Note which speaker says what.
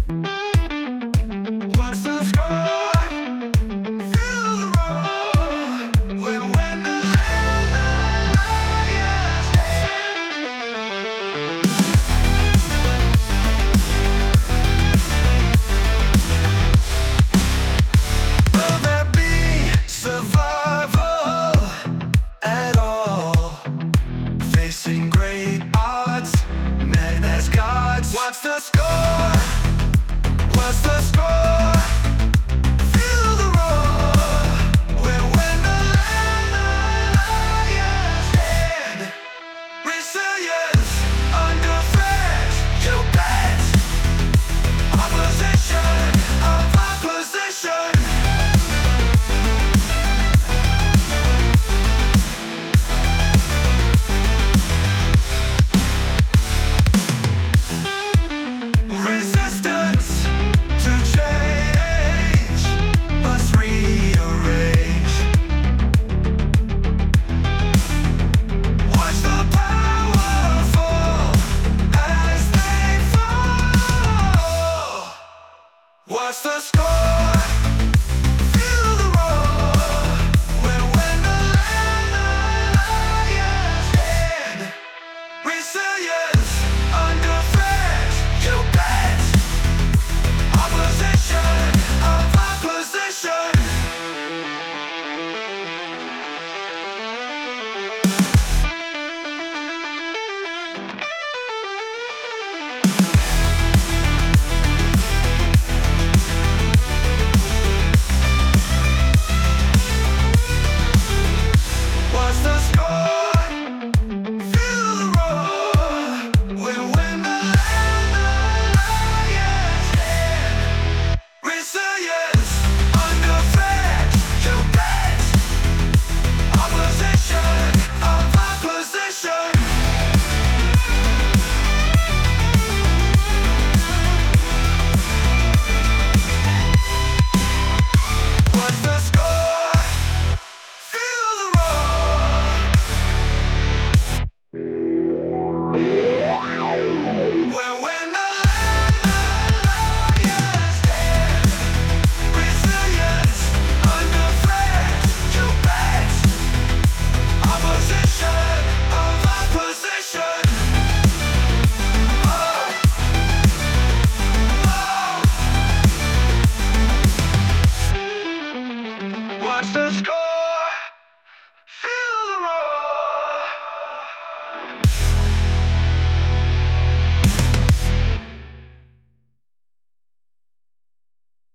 Speaker 1: What's the score? Feel the roar when the lions dance. Will there be survival at all? Facing great odds, men as gods. What's the score? What's the score? Feel the roar when the lions stand. Resilience under threat, you bet. Opposition of opposition. Resistance to change must rearrange. Watch the powerful as they fall. What's the score?